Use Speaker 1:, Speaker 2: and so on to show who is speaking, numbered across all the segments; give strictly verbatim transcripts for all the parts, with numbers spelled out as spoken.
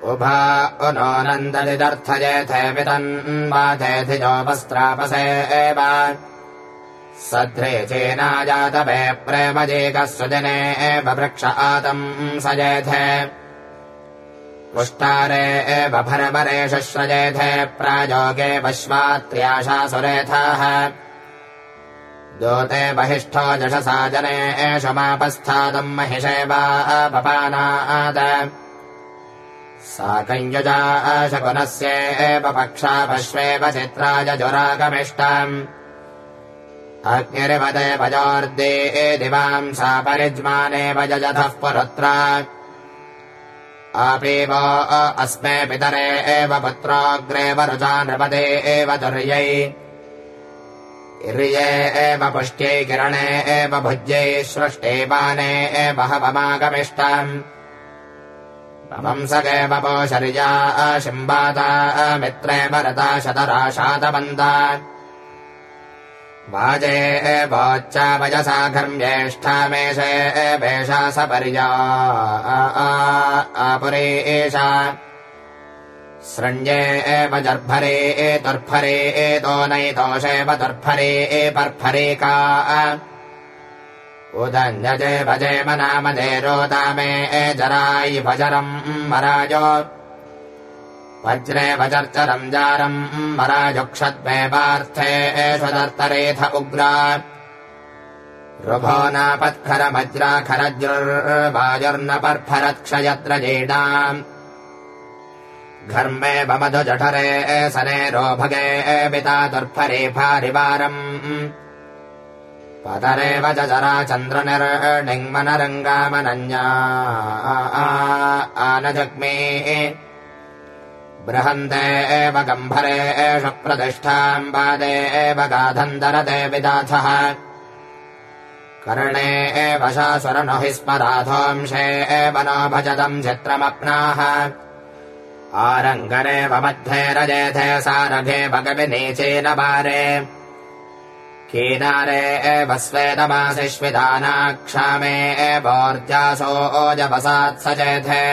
Speaker 1: उभा उनोनन्ददिदर्थयेथे वितन्वाथेधिजो वस्त्रापसे एव सध्रे चेनाजातवे प्रेमजेकः सुजने एव वृक्ष आतम् सजेथे पुष्टारे एव भरवरे शुश्रजेथे प्रायोगे वश्वात्र्याशासुरेथाः दोते बहिष्ठो जषसा जने एषु मापस्थातम् महिषेवा पपानाद साकञ्युजा शकुनस्येव पक्षा पश्वेव चित्राय जुरागमिष्टम् अग्निरिवदे भजोर्दे दिवाम् सा परिज्मानेव जजथः पुरुत्रा आपीवो अस्मे पितरे एव पुत्रोऽग्रे वरुजा नृपदे एव तुर्यै इर्ये एव पुष्ट्यै किरणे एव भुज्यै सृष्टे पाने एव हवमागमिष्टम् पवंसके वपोशर्या शिम्बाता मित्रे भरता शतरा शातवन्ता वाजे एवोच्चावयसा घर्म्येष्ठा मेषे एवेषा सपर्या आपुरे एषा सृण्ये एव जर्भरे एतुर्भरे एतो नैतोषेव तुर्भरे एपर्भरेका उदन्यजे भजेम नामदे रोदामे एजरायि भजरम् मराजो वज्रे वजर्चरम् जारम् मराजुक्षद्मे पार्थे एषु दर्तरेथ उग्रा रुभो नापत्खरमज्राखरज्रुर्वाजुर्न पर्फरत्क्षयत्रजेडाम् घर्मे वमधुजठरे सने रोभगे पिता दुर्फरे भारिवारम् पतरे वजरा चन्द्रनिर्णिङ्मनरङ्गामनन्या आनजग्मे बृहन्ते एव गम्भरे एष प्रतिष्ठाम् पादे एव गाधन्दरते विदाथः कर्णे एव शासुरनो हि स्मराथोंशे एव नो भजतम् चित्रमप्नाः आरङ्गरेव मध्ये रजेथे सारघे भगविनीचेन पारे कीनारे एव स्वेदमासिष्विदानाक्षामे एवोर्जासो ओजवसात् सचेथे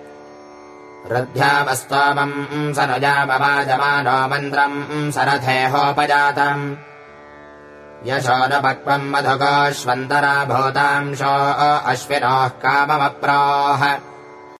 Speaker 1: रुद्ध्यामस्त्वामम् सनुजामवाजमानो मन्द्रम् सरथेहोपजातम् यशो न पक्वम् मधुकोऽश्वन्तरा भूतांशो अश्विनोः काममप्रोः